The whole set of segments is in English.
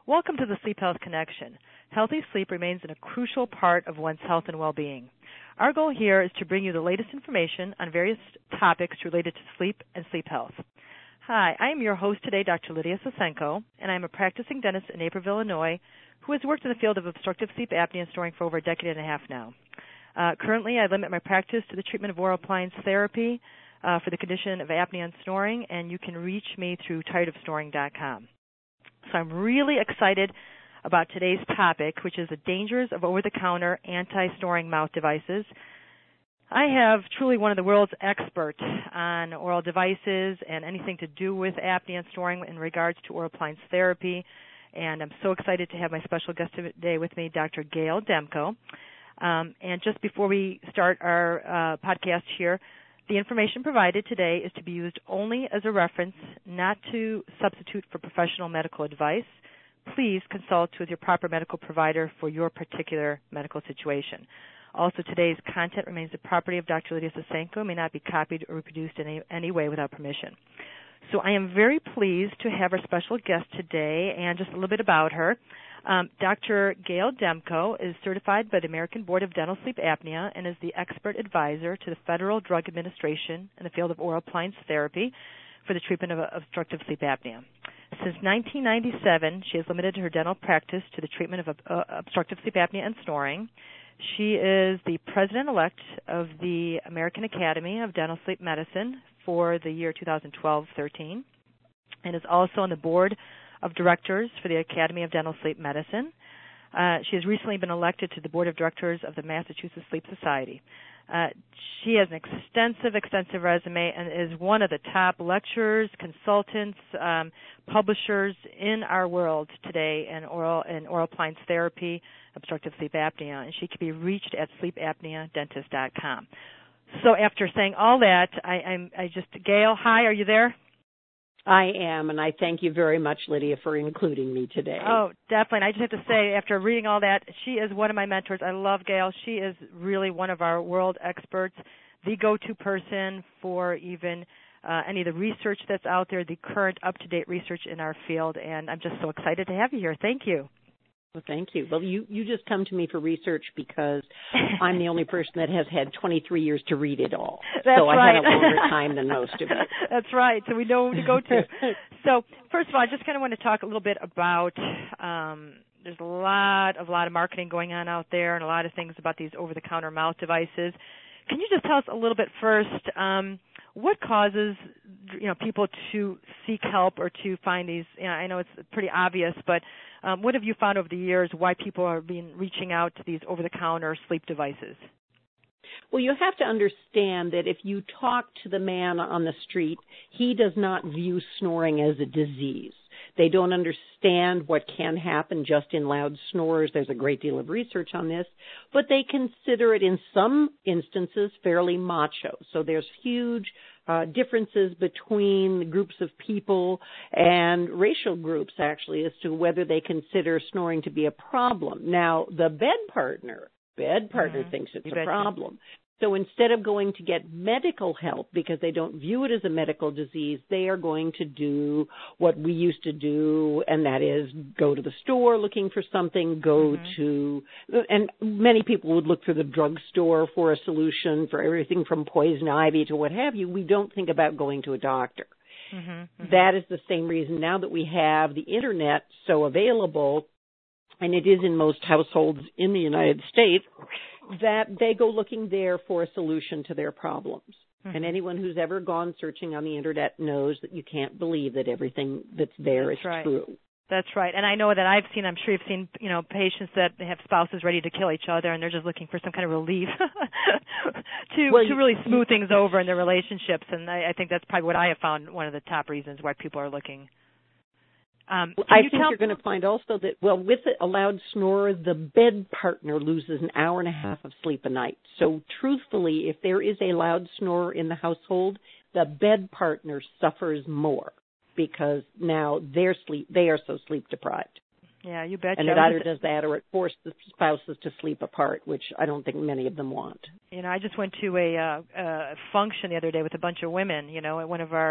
Welcome to the Sleep Health Connection. Healthy sleep remains a crucial part of one's health and well-being. Our goal here is to bring you the latest information on various topics related to sleep and sleep health. Hi, I am your host today, Dr. Lydia Sasenko, and I'm a practicing dentist in Naperville, Illinois, who has worked in the field of obstructive sleep apnea and snoring for over a decade and a half now. Currently, I limit my practice to the treatment of oral appliance therapy for the condition of apnea and snoring, and you can reach me through tiredofsnoring.com. So I'm really excited about today's topic, which is the dangers of over-the-counter anti-snoring mouth devices. I have truly one of the world's experts on oral devices and anything to do with apnea and snoring in regards to oral appliance therapy, and I'm so excited to have my special guest today with me, Dr. Gail Demko. And just before we start our podcast here, the information provided today is to be used only as a reference, not to substitute for professional medical advice. Please consult with your proper medical provider for your particular medical situation. Also, today's content remains the property of Dr. Lydia Sasenko and may not be copied or reproduced in any way without permission. So I am very pleased to have our special guest today, and just a little bit about her. Dr. Gail Demko is certified by the American Board of Dental Sleep Apnea and is the expert advisor to the Federal Drug Administration in the field of oral appliance therapy for the treatment of obstructive sleep apnea. Since 1997, she has limited her dental practice to the treatment of obstructive sleep apnea and snoring. She is the president-elect of the American Academy of Dental Sleep Medicine for the year 2012-13 and is also on the board of directors for the Academy of Dental Sleep Medicine. She has recently been elected to the board of directors of the Massachusetts Sleep Society. She has an extensive resume and is one of the top lecturers, consultants, publishers in our world today in oral appliance therapy, obstructive sleep apnea, and she can be reached at sleepapneadentist.com. So after saying all that, Gail, hi, are you there? I am, and I thank you very much, Lydia, for including me today. Oh, definitely. And I just have to say, after reading all that, she is one of my mentors. I love Gail. She is really one of our world experts, the go-to person for even any of the research that's out there, the current up-to-date research in our field, and I'm just so excited to have you here. Thank you. Well, thank you. Well, you just come to me for research because I'm the only person that has had 23 years to read it all. That's so right. I had a longer time than most of it. That's right. So we know who to go to. So first of all, I just kind of want to talk a little bit about there's a lot of marketing going on out there and a lot of things about these over-the-counter mouth devices. Can you just tell us a little bit first what causes people to seek help or to find these? I know it's pretty obvious, but what have you found over the years why people are reaching out to these over-the-counter sleep devices? Well, you have to understand that if you talk to the man on the street, he does not view snoring as a disease. They don't understand what can happen just in loud snores. There's a great deal of research on this, but they consider it in some instances fairly macho. So there's huge differences between groups of people and racial groups, actually, as to whether they consider snoring to be a problem. Now, the bed partner thinks it's a problem. So instead of going to get medical help because they don't view it as a medical disease, they are going to do what we used to do, and that is go to the store looking for something, and many people would look for the drugstore for a solution for everything from poison ivy to what have you. We don't think about going to a doctor. That is the same reason now that we have the Internet so available, and it is in most households in the United States, that they go looking there for a solution to their problems. And anyone who's ever gone searching on the Internet knows that you can't believe that everything that's there is true. That's right. And I know that I'm sure you've seen, patients that have spouses ready to kill each other and they're just looking for some kind of relief to really smooth things over in their relationships. And I think that's probably what I have found one of the top reasons why people are looking. I think you're going to find also that, with a loud snore, the bed partner loses an hour and a half of sleep a night. So truthfully, if there is a loud snore in the household, the bed partner suffers more because now they are so sleep deprived. Yeah, you betcha. And it either does that or it forces the spouses to sleep apart, which I don't think many of them want. I just went to a function the other day with a bunch of women, at one of our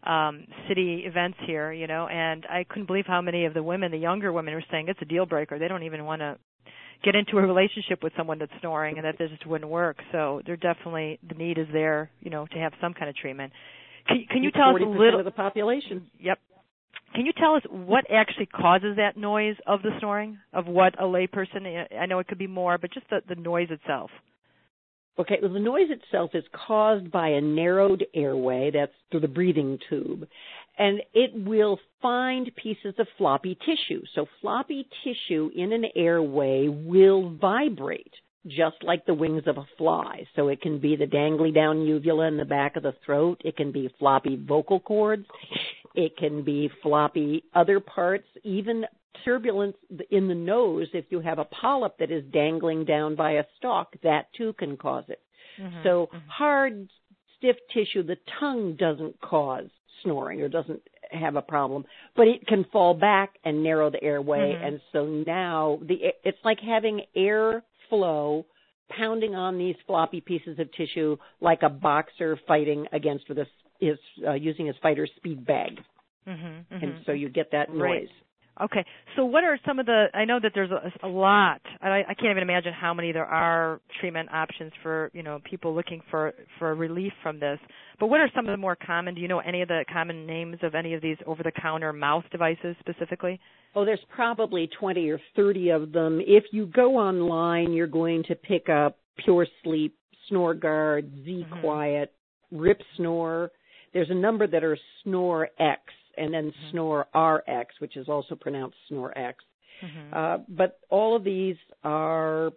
city events here, and I couldn't believe how many of the women, the younger women, were saying it's a deal breaker. They don't even want to get into a relationship with someone that's snoring, and that this just wouldn't work. So there definitely, the need is there, to have some kind of treatment. Can you tell us a little? 40% of the population. Yep. Can you tell us what actually causes that noise of the snoring, of what a layperson, I know it could be more, but just the noise itself? Okay, well, the noise itself is caused by a narrowed airway, that's through the breathing tube, and it will find pieces of floppy tissue. So floppy tissue in an airway will vibrate, just like the wings of a fly. So it can be the dangly down uvula in the back of the throat. It can be floppy vocal cords. It can be floppy other parts, even turbulence in the nose. If you have a polyp that is dangling down by a stalk, that too can cause it. Mm-hmm. So hard, stiff tissue, the tongue doesn't cause snoring or doesn't have a problem, but it can fall back and narrow the airway. Mm-hmm. And so now it's like having air flow pounding on these floppy pieces of tissue like a boxer fighting against using his fighter's speed bag. Mm-hmm, mm-hmm. And so you get that noise. Right. Okay. So what are some of I know that there's a lot. I can't even imagine how many there are treatment options for, people looking for relief from this. But what are some of the more common? Do you know any of the common names of any of these over-the-counter mouth devices specifically? Oh, there's probably 20 or 30 of them. If you go online, you're going to pick up Pure Sleep, Snore Guard, Z Quiet, Rip Snore. There's a number that are Snore X, and then Snore RX, which is also pronounced Snore X. Mm-hmm. But all of these are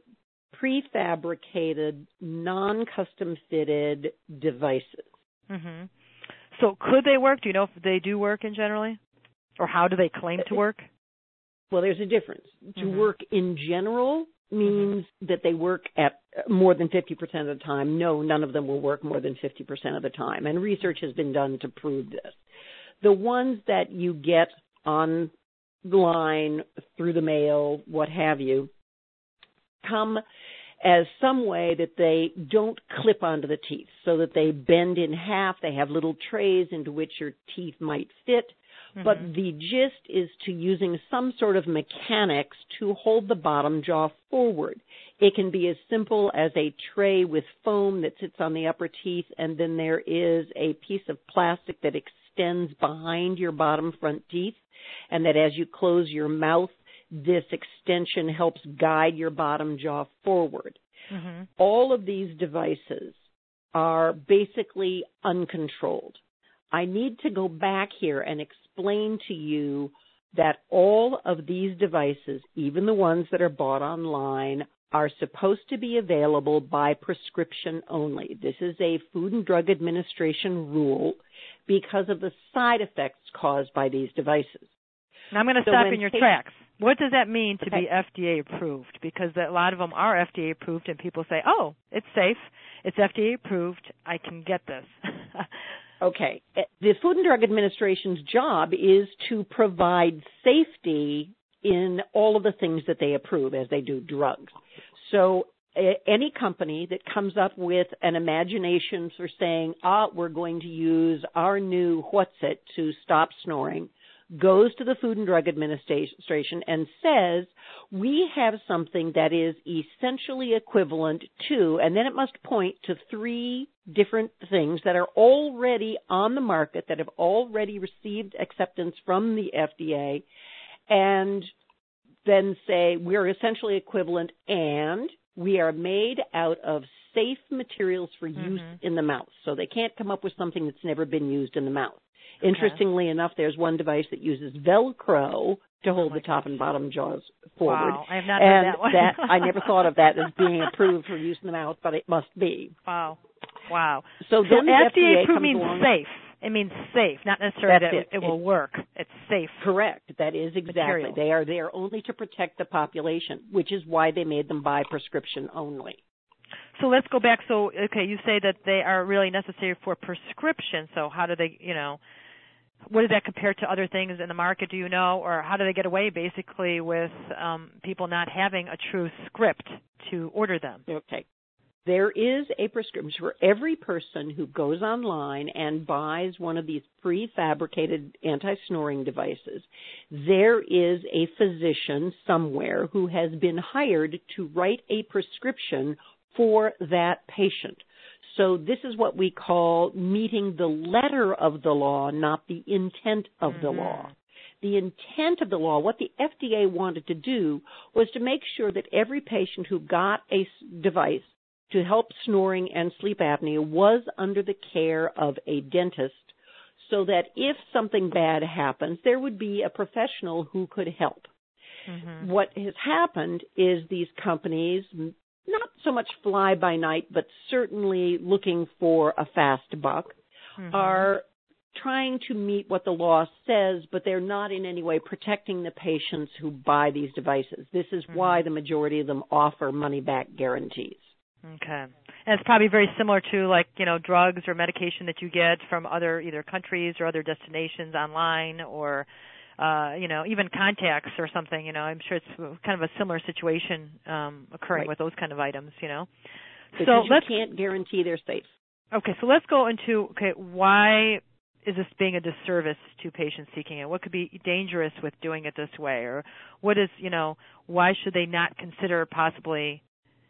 prefabricated, non-custom fitted devices. Mm-hmm. So could they work? Do you know if they do work in generally? Or how do they claim to work? Well, there's a difference. To work in general means that they work at more than 50% of the time. No, none of them will work more than 50% of the time. And research has been done to prove this. The ones that you get online, through the mail, what have you, come as some way that they don't clip onto the teeth, so that they bend in half. They have little trays into which your teeth might fit. Mm-hmm. But the gist is to using some sort of mechanics to hold the bottom jaw forward. It can be as simple as a tray with foam that sits on the upper teeth, and then there is a piece of plastic that extends behind your bottom front teeth, and that as you close your mouth, this extension helps guide your bottom jaw forward. Mm-hmm. All of these devices are basically uncontrolled. I need to go back here and explain to you that all of these devices, even the ones that are bought online, are supposed to be available by prescription only. This is a Food and Drug Administration rule because of the side effects caused by these devices. Now I'm going to stop in your tracks. What does that mean to be FDA approved? Because a lot of them are FDA approved, and people say, oh, it's safe, it's FDA approved, I can get this. Okay. The Food and Drug Administration's job is to provide safety in all of the things that they approve as they do drugs. So any company that comes up with an imagination for saying, we're going to use our new what's-it to stop snoring, goes to the Food and Drug Administration and says, we have something that is essentially equivalent to, and then it must point to 3 different things that are already on the market, that have already received acceptance from the FDA, and then say, we're essentially equivalent, and we are made out of safe materials for use in the mouth. So they can't come up with something that's never been used in the mouth. Okay. Interestingly enough, there's one device that uses Velcro to hold the top and bottom jaws forward. Wow, I have not heard that one. I never thought of that as being approved for use in the mouth, but it must be. Wow. So then the FDA approved means safe. It means safe, not necessarily that it will work. It's safe. Correct. That is exactly. Material. They are there only to protect the population, which is why they made them by prescription only. So let's go back. So, okay, you say that they are really necessary for prescription. So how do they, what does that compare to other things in the market, do you know? Or how do they get away, basically, with people not having a true script to order them? Okay. There is a prescription for every person who goes online and buys one of these prefabricated anti-snoring devices. There is a physician somewhere who has been hired to write a prescription for that patient. So this is what we call meeting the letter of the law, not the intent of the law. The intent of the law, what the FDA wanted to do, was to make sure that every patient who got a device to help snoring and sleep apnea was under the care of a dentist, so that if something bad happens, there would be a professional who could help. What has happened is these companies, not so much fly by night, but certainly looking for a fast buck, are trying to meet what the law says, but they're not in any way protecting the patients who buy these devices. This is why the majority of them offer money-back guarantees. Okay. And it's probably very similar to, like, drugs or medication that you get from other either countries or other destinations online, or even contacts or something. I'm sure it's kind of a similar situation occurring with those kind of items. Because you can't guarantee they're safe. Okay, so let's go into why is this being a disservice to patients seeking it? What could be dangerous with doing it this way, or what is why should they not consider possibly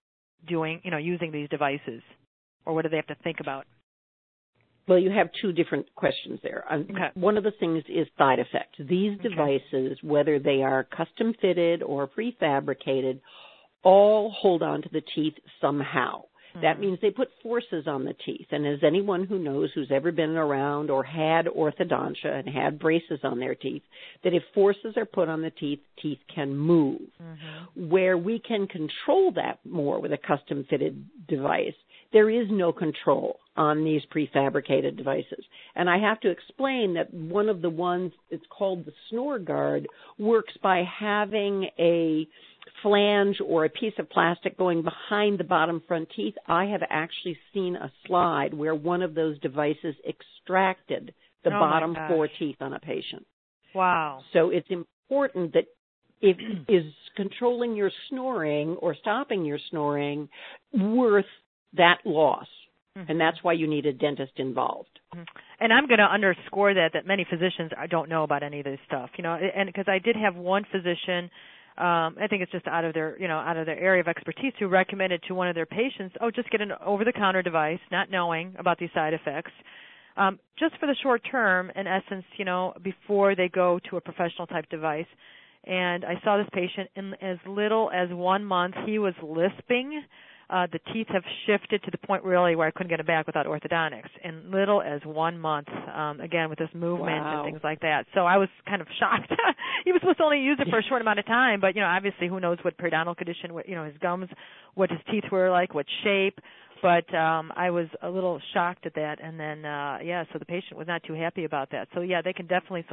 using these devices, or what do they have to think about? Well, you have two different questions there. One of the things is side effects. These devices, whether they are custom fitted or prefabricated, all hold on to the teeth somehow. That means they put forces on the teeth. And as anyone who knows, who's ever been around or had orthodontia and had braces on their teeth, that if forces are put on the teeth, teeth can move. Where we can control that more with a custom-fitted device, there is no control on these prefabricated devices. And I have to explain that one of the ones, it's called the Snore Guard, works by having a flange or a piece of plastic going behind the bottom front teeth. I have actually seen a slide where one of those devices extracted the bottom 4 teeth on a patient. Wow. So it's important that is controlling your snoring or stopping your snoring worth that loss. And that's why you need a dentist involved. And I'm going to underscore that many physicians don't know about any of this stuff, and because I did have one physician, I think it's just out of their area of expertise, who recommended to one of their patients, just get an over-the-counter device, not knowing about these side effects, just for the short term, in essence, before they go to a professional type device. And I saw this patient in as little as 1 month. He was lisping. The teeth have shifted to the point really where I couldn't get it back without orthodontics, in little as 1 month, again, with this movement and things like that. So I was kind of shocked. He was supposed to only use it for a short amount of time, but, obviously who knows what periodontal condition, his gums, what his teeth were like, what shape. But I was a little shocked at that. And then, so the patient was not too happy about that. So, they can definitely,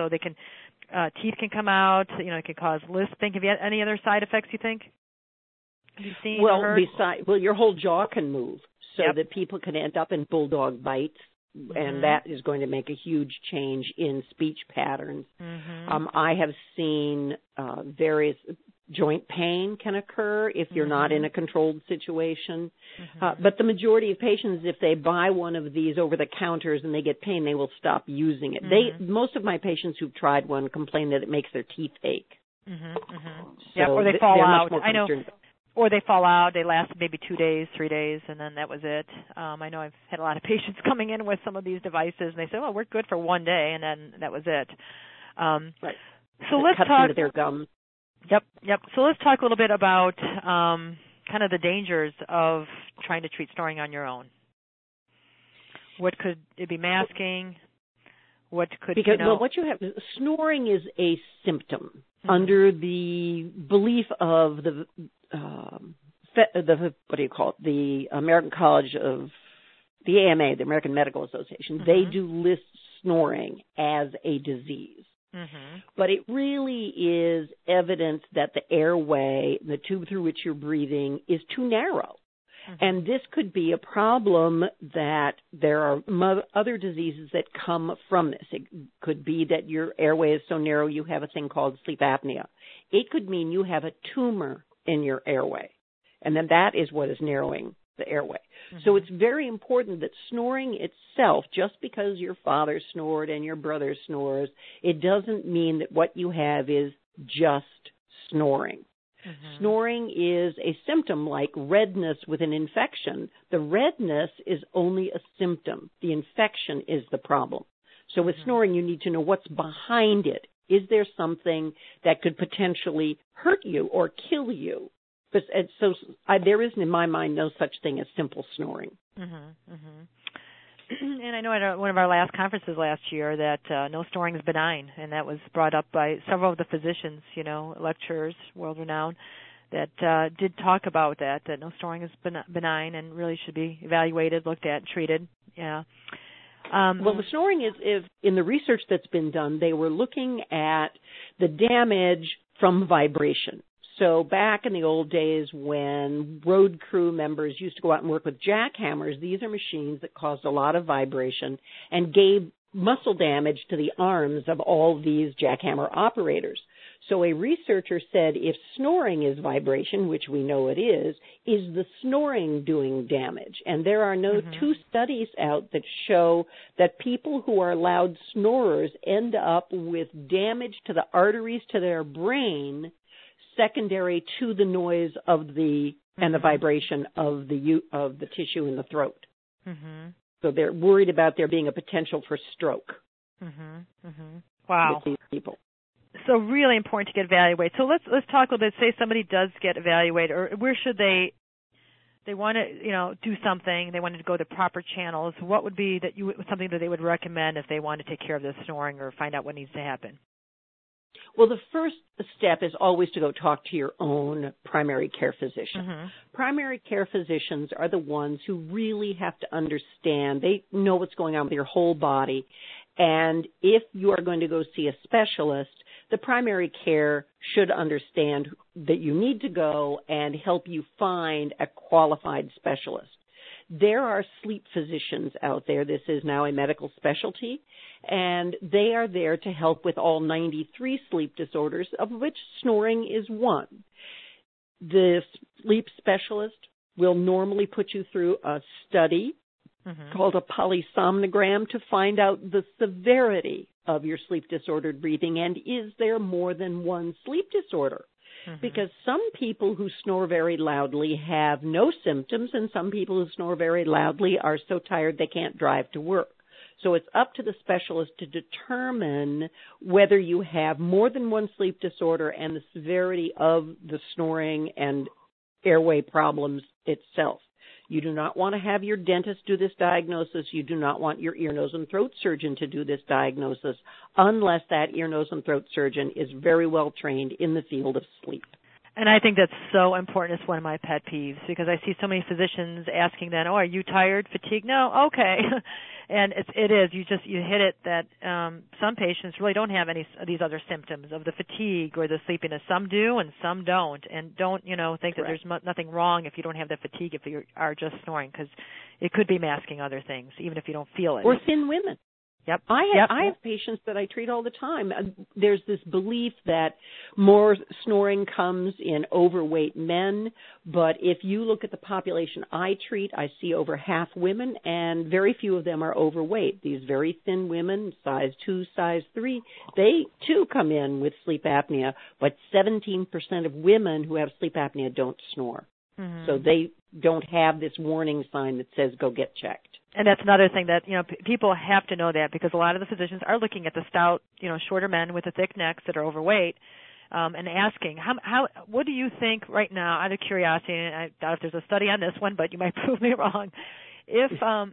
teeth can come out, it can cause lisping. Have you had any other side effects, you think? Have you seen or heard? Your whole jaw can move, so that people can end up in bulldog bites, and that is going to make a huge change in speech patterns. I have seen various joint pain can occur if you're not in a controlled situation. But the majority of patients, if they buy one of these over the counters and they get pain, they will stop using it. Most of my patients who've tried one complain that it makes their teeth ache. So or they fall out. I know. Or they fall out, they last maybe 2 days, 3 days, and then that was it. I know I've had a lot of patients coming in with some of these devices, and they say, we're good for 1 day, and then that was it. So let's talk into their gums. Yep. So let's talk a little bit about kind of the dangers of trying to treat snoring on your own. What could it be? Masking? What could what you have, snoring is a symptom under the belief of the the American College of the AMA, the American Medical Association. They do list snoring as a disease. But it really is evidence that the airway, the tube through which you're breathing, is too narrow. And this could be a problem that there are other diseases that come from this. It could be that your airway is so narrow you have a thing called sleep apnea. It could mean you have a tumor in your airway. And then that is what is narrowing the airway. So it's very important that snoring itself, just because your father snored and your brother snores, it doesn't mean that what you have is just snoring. Snoring is a symptom like redness with an infection. The redness is only a symptom. The infection is the problem. So with snoring, you need to know what's behind it. Is there something that could potentially hurt you or kill you? But so there isn't, in my mind, no such thing as simple snoring. And I know at one of our last conferences last year that no snoring is benign, and that was brought up by several of the physicians, lecturers, world-renowned, that did talk about that no snoring is benign and really should be evaluated, looked at, treated. Yeah. Well, the snoring is in the research that's been done, they were looking at the damage from vibration. So back in the old days when road crew members used to go out and work with jackhammers, these are machines that caused a lot of vibration and gave muscle damage to the arms of all these jackhammer operators. So a researcher said if snoring is vibration, which we know it is the snoring doing damage? And there are no two studies out that show that people who are loud snorers end up with damage to the arteries to their brain secondary to the noise of the and the vibration of the tissue in the throat. So they're worried about there being a potential for stroke. Wow. With these people. So really important to get evaluated. So let's talk a little bit. Say somebody does get evaluated, or where should they want to do something? They wanted to go the proper channels. What would be something that they would recommend if they want to take care of this snoring or find out what needs to happen? Well, the first step is always to go talk to your own primary care physician. Primary care physicians are the ones who really have to understand. They know what's going on with your whole body. And if you are going to go see a specialist, the primary care should understand that you need to go and help you find a qualified specialist. There are sleep physicians out there. This is now a medical specialty, and they are there to help with all 93 sleep disorders, of which snoring is one. The sleep specialist will normally put you through a study called a polysomnogram to find out the severity of your sleep disordered breathing, and is there more than one sleep disorder? Because some people who snore very loudly have no symptoms, and some people who snore very loudly are so tired they can't drive to work. So it's up to the specialist to determine whether you have more than one sleep disorder and the severity of the snoring and airway problems itself. You do not want to have your dentist do this diagnosis. You do not want your ear, nose, and throat surgeon to do this diagnosis unless that ear, nose, and throat surgeon is very well trained in the field of sleep. And I think that's so important. It's one of my pet peeves because I see so many physicians asking then, are you tired, fatigued? No, okay. And it is. You hit it that some patients really don't have any of these other symptoms of the fatigue or the sleepiness. Some do and some don't. And don't, think that there's nothing wrong if you don't have the fatigue if you are just snoring, because it could be masking other things, even if you don't feel it. Or thin women. Yep. I have patients that I treat all the time. There's this belief that more snoring comes in overweight men, but if you look at the population I treat, I see over half women, and very few of them are overweight. These very thin women, size 2, size 3, they too come in with sleep apnea, but 17% of women who have sleep apnea don't snore. So they don't have this warning sign that says go get checked. And that's another thing that, people have to know that, because a lot of the physicians are looking at the stout, shorter men with the thick necks that are overweight, and asking, what do you think right now, out of curiosity, and I doubt if there's a study on this one, but you might prove me wrong, if,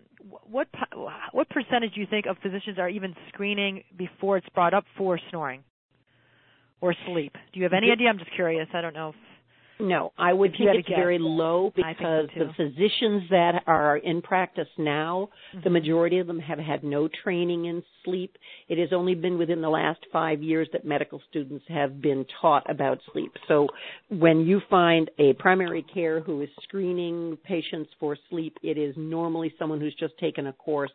what percentage do you think of physicians are even screening before it's brought up for snoring or sleep? Do you have any idea? I'm just curious. I don't know if... No, I would think it's very low because the physicians that are in practice now, the majority of them have had no training in sleep. It has only been within the last 5 years that medical students have been taught about sleep. So when you find a primary care who is screening patients for sleep, it is normally someone who's just taken a course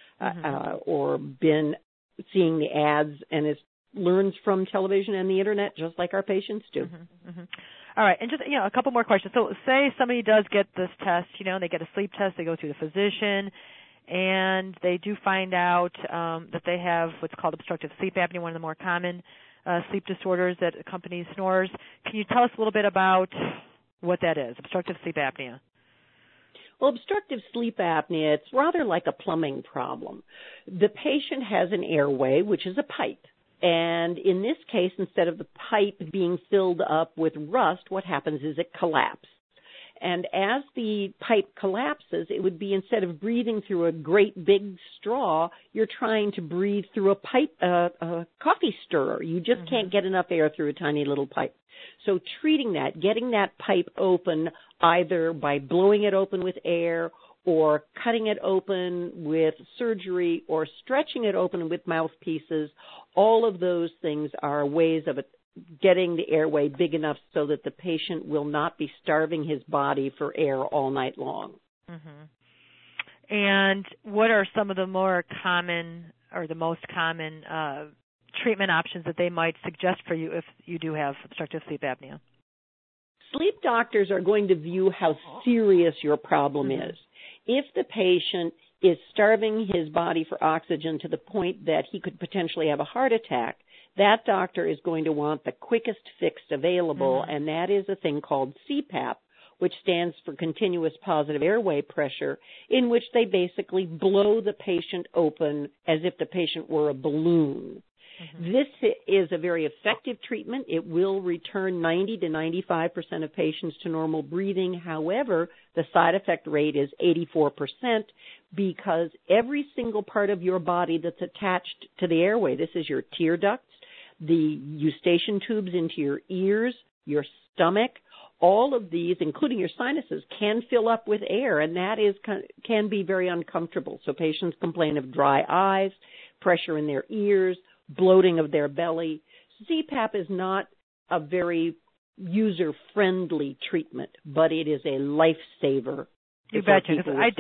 or been seeing the ads and learns from television and the internet just like our patients do. All right, and just a couple more questions. So, say somebody does get this test, they get a sleep test, they go through the physician, and they do find out that they have what's called obstructive sleep apnea, one of the more common sleep disorders that accompanies snores. Can you tell us a little bit about what that is, obstructive sleep apnea? Well, obstructive sleep apnea, it's rather like a plumbing problem. The patient has an airway, which is a pipe. And in this case, instead of the pipe being filled up with rust, what happens is it collapses. And as the pipe collapses, it would be instead of breathing through a great big straw, you're trying to breathe through a coffee stirrer. You just can't get enough air through a tiny little pipe. So treating that, getting that pipe open either by blowing it open with air or cutting it open with surgery or stretching it open with mouthpieces, all of those things are ways of getting the airway big enough so that the patient will not be starving his body for air all night long. Mm-hmm. And what are some of the more common or the most common treatment options that they might suggest for you if you do have obstructive sleep apnea? Sleep doctors are going to view how serious your problem is. If the patient is starving his body for oxygen to the point that he could potentially have a heart attack, that doctor is going to want the quickest fix available, and that is a thing called CPAP, which stands for continuous positive airway pressure, in which they basically blow the patient open as if the patient were a balloon. This is a very effective treatment. It will return 90 to 95% of patients to normal breathing. However, the side effect rate is 84% because every single part of your body that's attached to the airway, this is your tear ducts, the eustachian tubes into your ears, your stomach, all of these, including your sinuses, can fill up with air, and that can be very uncomfortable. So patients complain of dry eyes, pressure in their ears, bloating of their belly. CPAP is not a very user-friendly treatment, but it is a lifesaver. You betcha.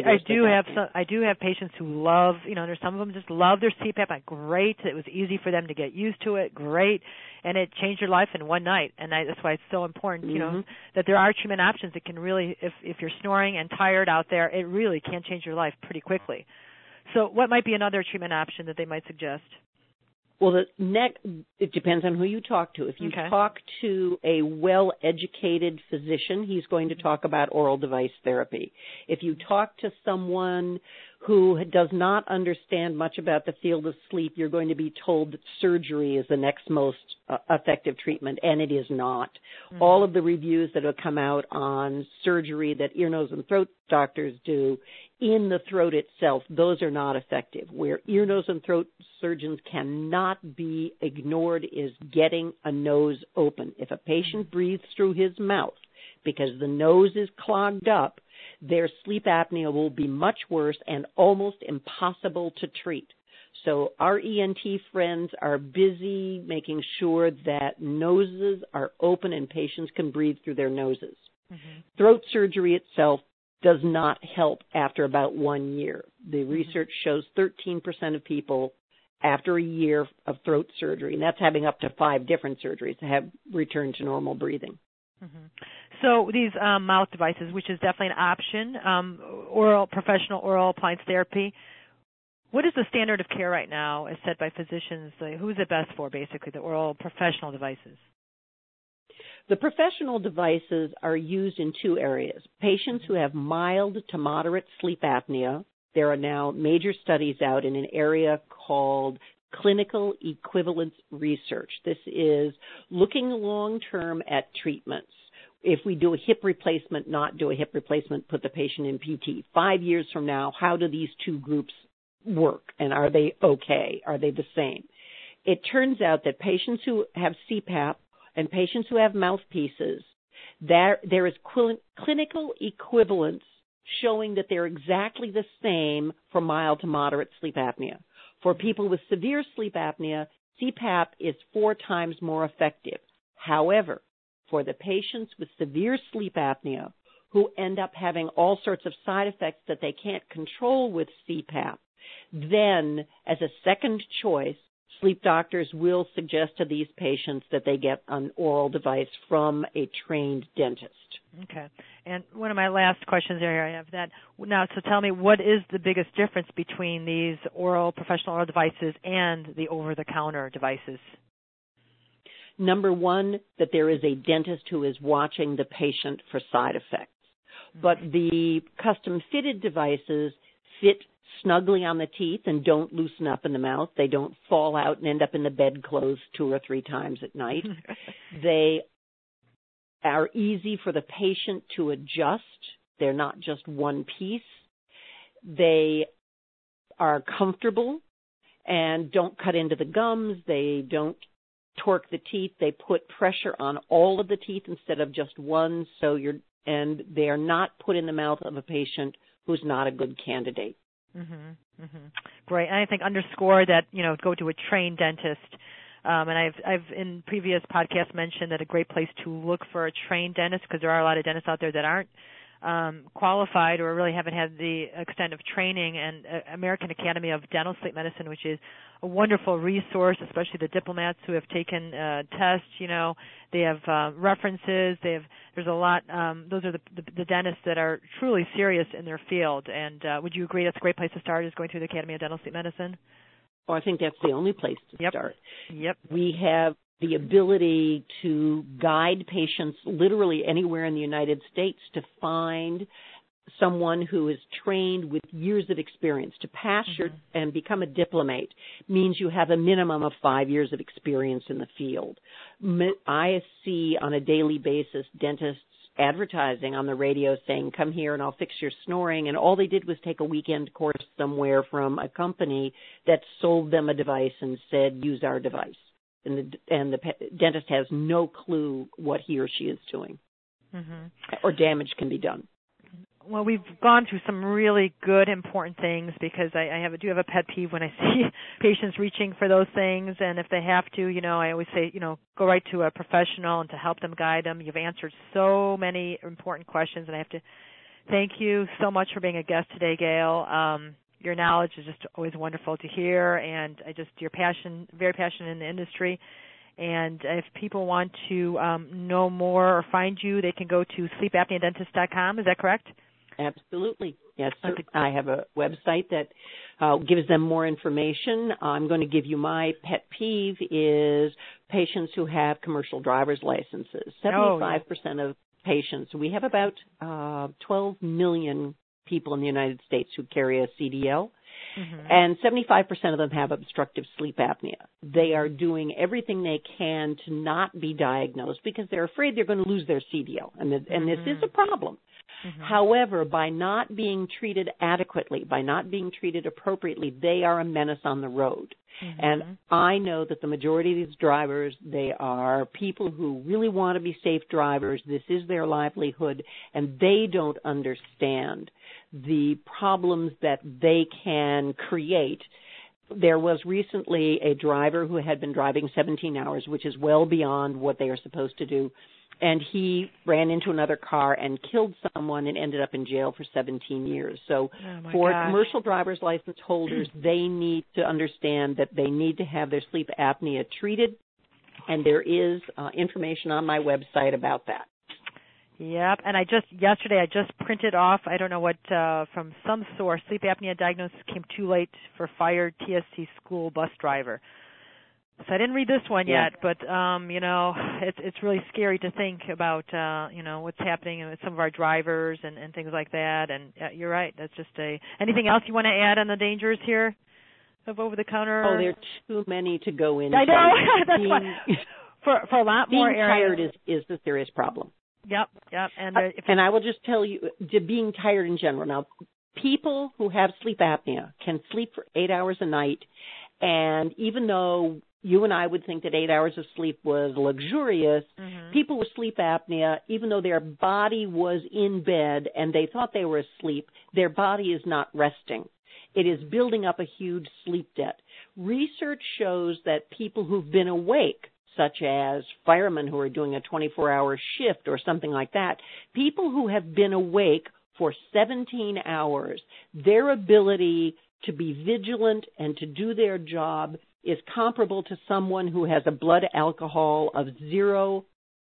I do have patients who love, there's some of them just love their CPAP. Great. It was easy for them to get used to it. Great. And it changed their life in one night. And that's why it's so important, that there are treatment options that can really, if you're snoring and tired out there, it really can change your life pretty quickly. So what might be another treatment option that they might suggest? Well, it depends on who you talk to. If you talk to a well-educated physician, he's going to talk about oral device therapy. If you talk to someone who does not understand much about the field of sleep, you're going to be told that surgery is the next most effective treatment, and it is not. All of the reviews that have come out on surgery that ear, nose, and throat doctors do in the throat itself, those are not effective. Where ear, nose, and throat surgeons cannot be ignored is getting a nose open. If a patient breathes through his mouth because the nose is clogged up, their sleep apnea will be much worse and almost impossible to treat. So our ENT friends are busy making sure that noses are open and patients can breathe through their noses. Throat surgery itself does not help after about 1 year. The research shows 13% of people after a year of throat surgery, and that's having up to 5 different surgeries, have returned to normal breathing. So these mouth devices, which is definitely an option, professional oral appliance therapy, what is the standard of care right now as set by physicians? Who is it best for, basically, the oral professional devices? The professional devices are used in 2 areas. Patients who have mild to moderate sleep apnea, there are now major studies out in an area called clinical equivalence research. This is looking long-term at treatments. If we do a hip replacement, not do a hip replacement, put the patient in PT. 5 years from now, how do these 2 groups work? And are they okay? Are they the same? It turns out that patients who have CPAP and patients who have mouthpieces, there is clinical equivalence showing that they're exactly the same for mild to moderate sleep apnea. For people with severe sleep apnea, CPAP is 4 times more effective. However, for the patients with severe sleep apnea who end up having all sorts of side effects that they can't control with CPAP, then as a second choice, sleep doctors will suggest to these patients that they get an oral device from a trained dentist. Okay. And one of my last questions here, I have that now. So tell me, what is the biggest difference between these professional oral devices and the over-the-counter devices? Number one, that there is a dentist who is watching the patient for side effects. But the custom-fitted devices fit snugly on the teeth and don't loosen up in the mouth. They don't fall out and end up in the bedclothes 2 or 3 times at night. They are easy for the patient to adjust. They're not just one piece. They are comfortable and don't cut into the gums. They don't torque the teeth. They put pressure on all of the teeth instead of just one, and they are not put in the mouth of a patient who's not a good candidate. Great. And I think underscore that, go to a trained dentist. And I've in previous podcasts mentioned that a great place to look for a trained dentist, because there are a lot of dentists out there that aren't qualified or really haven't had the extent of training, and American Academy of Dental Sleep Medicine, which is a wonderful resource, especially the diplomats who have taken tests. They have references. There's a lot. Those are the dentists that are truly serious in their field. And would you agree that's a great place to start, is going through the Academy of Dental Sleep Medicine? Oh, I think that's the only place to start. Yep. We have the ability to guide patients literally anywhere in the United States to find someone who is trained with years of experience. To pass and become a diplomate means you have a minimum of 5 years of experience in the field. I see on a daily basis dentists advertising on the radio saying, come here and I'll fix your snoring, and all they did was take a weekend course somewhere from a company that sold them a device and said, use our device. And the dentist has no clue what he or she is doing, or damage can be done. Well, we've gone through some really good, important things, because I do have a pet peeve when I see patients reaching for those things, and if they have to, I always say, go right to a professional and to help them, guide them. You've answered so many important questions, and I have to thank you so much for being a guest today, Gail. Your knowledge is just always wonderful to hear, and your passion, very passionate in the industry. And if people want to know more or find you, they can go to sleepapneadentist.com. Is that correct? Absolutely. Yes, sir. I have a website that gives them more information. I'm going to give you my pet peeve is patients who have commercial driver's licenses. 75% of patients, we have about 12 million people in the United States who carry a CDL, and 75% of them have obstructive sleep apnea. They are doing everything they can to not be diagnosed because they're afraid they're going to lose their CDL, and this is a problem. However, by not being treated adequately, by not being treated appropriately, they are a menace on the road. And I know that the majority of these drivers, they are people who really want to be safe drivers. This is their livelihood, and they don't understand the problems that they can create. There was recently a driver who had been driving 17 hours, which is well beyond what they are supposed to do. And he ran into another car and killed someone and ended up in jail for 17 years. So for commercial driver's license holders, they need to understand that they need to have their sleep apnea treated. And there is information on my website about that. Yep. And yesterday I just printed off, I don't know what, from some source, sleep apnea diagnosis came too late for fired TSC school bus driver. So I didn't read this one yet, but it's really scary to think about what's happening with some of our drivers and things like that. And you're right. That's just anything else you want to add on the dangers here of over the counter? Oh, there are too many to go into. I know. That's why. For a lot more areas. Being tired is the serious problem. Yep. And I will just tell you, being tired in general. Now, people who have sleep apnea can sleep for 8 hours a night, and even though you and I would think that 8 hours of sleep was luxurious, people with sleep apnea, even though their body was in bed and they thought they were asleep, their body is not resting. It is building up a huge sleep debt. Research shows that people who've been awake, such as firemen who are doing a 24-hour shift or something like that, people who have been awake for 17 hours, their ability to be vigilant and to do their job is comparable to someone who has a blood alcohol of 0.05.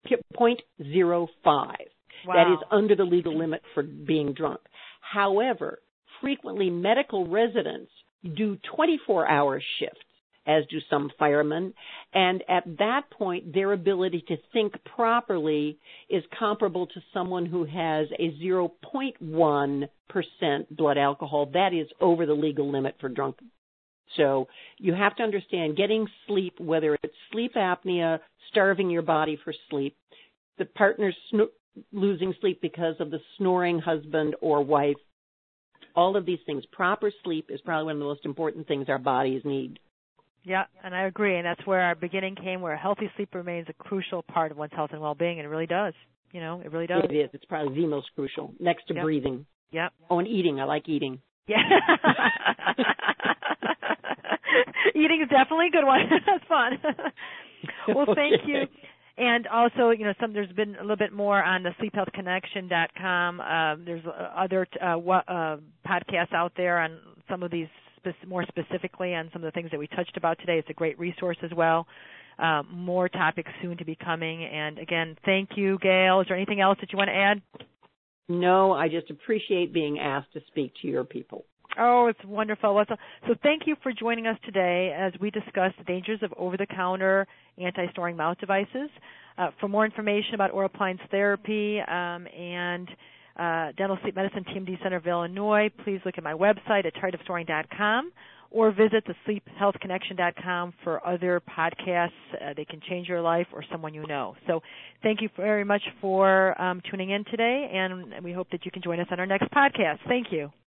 Wow. That is under the legal limit for being drunk. However, frequently medical residents do 24-hour shifts, as do some firemen, and at that point, their ability to think properly is comparable to someone who has a 0.1% blood alcohol. That is over the legal limit for drunk. So you have to understand getting sleep, whether it's sleep apnea, starving your body for sleep, the partner's losing sleep because of the snoring husband or wife, all of these things. Proper sleep is probably one of the most important things our bodies need. Yeah, and I agree, and that's where our beginning came, where healthy sleep remains a crucial part of one's health and well-being, and it really does. You know, it really does. It is. It's probably the most crucial, next to breathing. Yep. Oh, and eating. I like eating. Yeah. Eating is definitely a good one. That's fun. Well, thank you. And also, you know, there's been a little bit more on the sleephealthconnection.com. There's other podcasts out there on some of these more specifically on some of the things that we touched about today. It's a great resource as well. More topics soon to be coming. And again, thank you, Gail. Is there anything else that you want to add? No, I just appreciate being asked to speak to your people. Oh, it's wonderful. So thank you for joining us today as we discuss the dangers of over-the-counter anti-snoring mouth devices. For more information about oral appliance therapy and Dental Sleep Medicine TMD Center of Illinois, please look at my website at tiredofsnoring.com or visit the sleephealthconnection.com for other podcasts. They can change your life or someone you know. So thank you very much for tuning in today, and we hope that you can join us on our next podcast. Thank you.